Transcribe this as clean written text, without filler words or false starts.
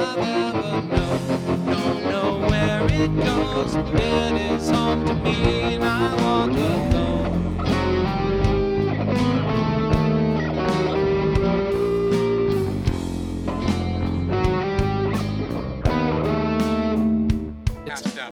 I've ever known. Don't know where it goes, but it is home to me, and I walk alone.